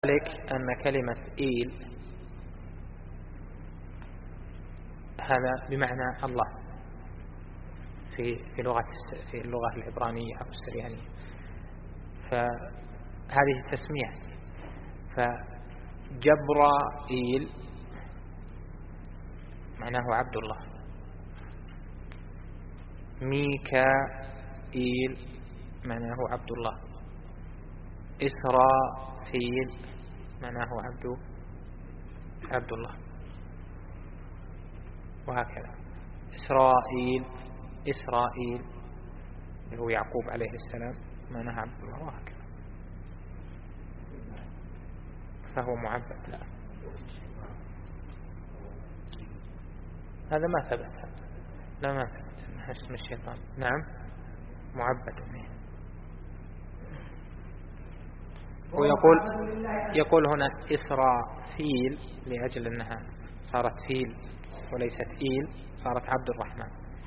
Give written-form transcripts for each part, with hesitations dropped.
ذلك أن كلمة إيل هذا بمعنى الله في اللغة العبرانية أو السريانية، فهذه تسمية. فجبرائيل معناه عبد الله، ميكائيل معناه عبد الله، إسرافيل معناه عبد الله، وهكذا. إسرائيل اللي هو يعقوب عليه السلام معناه عبد الله، وهكذا. فهو معبد. لا، هذا ما ثبت، لا ما ثبت أنه اسم الشيطان. نعم، معبد منه. ويقول هنا إسرافيل لأجل أنها صارت فيل وليست إيل، صارت عبد الرحمن.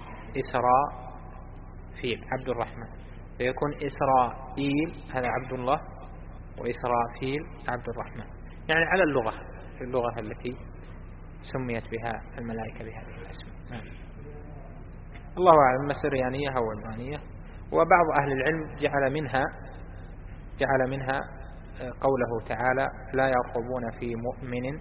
إسرافيل عبد الرحمن، فيكون إسرائيل هذا عبد الله، وإسرافيل عبد الرحمن، يعني على اللغة التي سميت بها الملائكة بهذه الأسماء. الله أعلم السريانية أو العبرانية. وبعض أهل العلم جعل منها قوله تعالى: لا يرقبون في مؤمن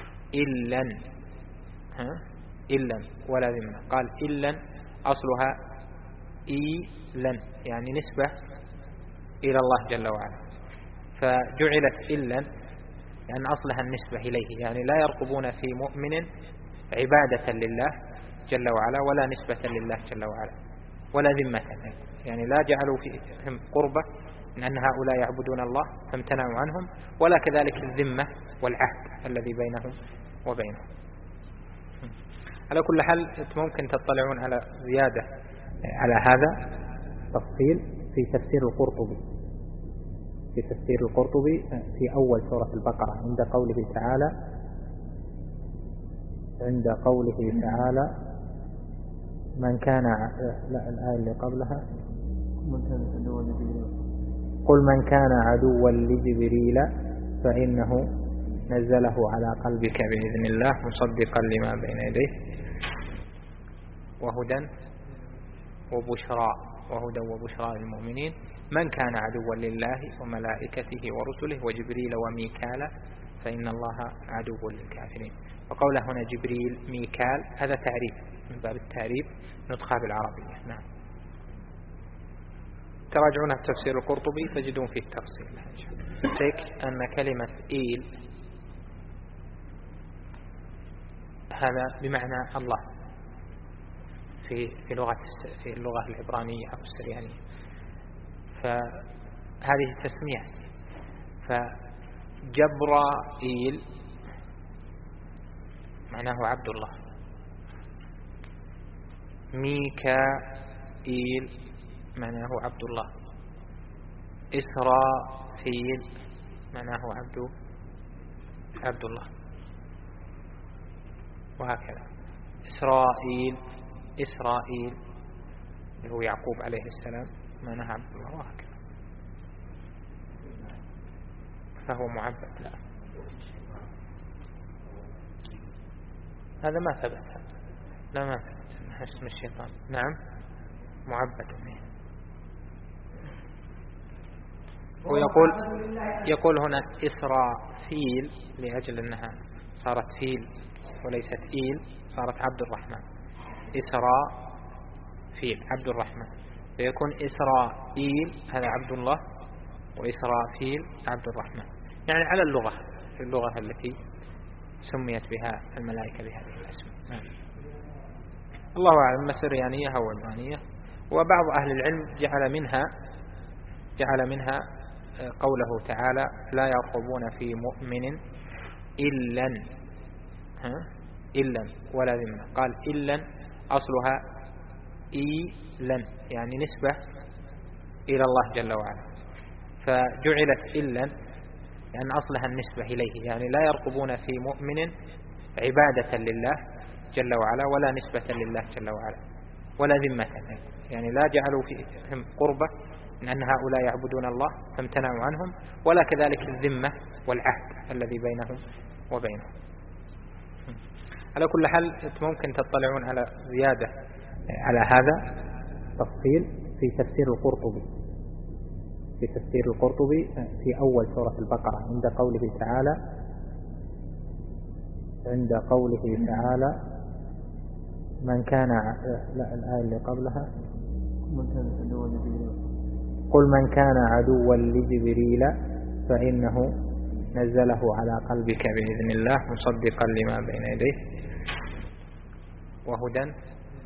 إلا ولا ذمة. قال إلا أصلها إيلا، يعني نسبة إلى الله جل وعلا، فجعلت إلا لأن أصلها النسبة إليه، يعني لا يرقبون في مؤمن عبادة لله جل وعلا ولا نسبة لله جل وعلا ولا ذمة، يعني لا جعلوا فيهم قربة من أن هؤلاء يعبدون الله فامتنعوا عنهم، ولا كذلك الذمة والعهد الذي بينهم وبينهم. على كل حال ممكن تطلعون على زيادة على هذا تفصيل في تفسير القرطبي في أول سورة البقرة عند قوله تعالى من كان الآية اللي قبلها: قل من كان عدوا لجبريل فإنه نزله على قلبك بإذن الله مصدقا لما بين يديه وهدى وبشرى للمؤمنين من كان عدوا لله وملائكته ورسله وجبريل وميكال فإن الله عدو للكافرين. وقوله هنا جبريل ميكال هذا تعريف من باب التعريف نطقها بالعربية. نعم، تراجعون في تفسير القرطبي تجدون فيه التفصيل. أن كلمة إيل هذا بمعنى الله في اللغة العبرانية أو السريانية، فهذه تسمية. فجبرائيل معناه عبد الله، ميكائيل معناه عبد الله، إسرافيل معناه عبد الله، وهكذا. إسرائيل اللي هو يعقوب عليه السلام معناه عبد الله، وهكذا. فهو معبد. لا، هذا ما ثبت، لا ما ثبت أنه اسم الشيطان. نعم، معبد منه. ويقول هنا إسرافيل لأجل أنها صارت فيل وليست إيل، صارت عبد الرحمن. إسرافيل عبد الرحمن، فيكون إسرائيل هذا عبد الله، وإسرافيل عبد الرحمن، يعني على اللغة التي سميت بها الملائكة بهذه الأسماء. الله أعلم السريانية أو العبرانية. وبعض أهل العلم جعل منها قوله تعالى: لا يرقبون في مؤمن إلا ولا ذمة. قال إلا أصلها إيلا، يعني نسبة إلى الله جل وعلا، فجعلت إلا لأن أصلها النسبة إليه، يعني لا يرقبون في مؤمن عبادة لله جل وعلا ولا نسبة لله جل وعلا ولا ذمة، يعني لا جعلوا فيهم قربة أن هؤلاء يعبدون الله فامتنعوا عنهم، ولا كذلك الذمة والعهد الذي بينهم وبينهم. على كل حال ممكن تطلعون على زيادة على هذا تفصيل في تفسير القرطبي، في تفسير القرطبي في أول سورة البقرة عند قوله تعالى من كان الآية اللي قبلها قل من كان عدوا لجبريل فإنه نزله على قلبك بإذن الله مصدقا لما بين يديه وهدى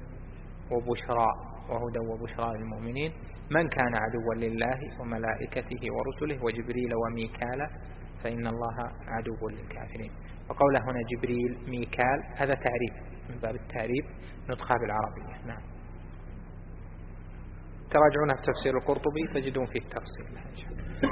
وبشرى للمؤمنين من كان عدوا لله وملائكته ورسله وجبريل وميكال فإن الله عدو للكافرين. وقوله هنا جبريل ميكال هذا تعريف من باب التعريف نطقها بالعربية. نعم. تراجعون في تفسير القرطبي تجدون فيه التفصيل.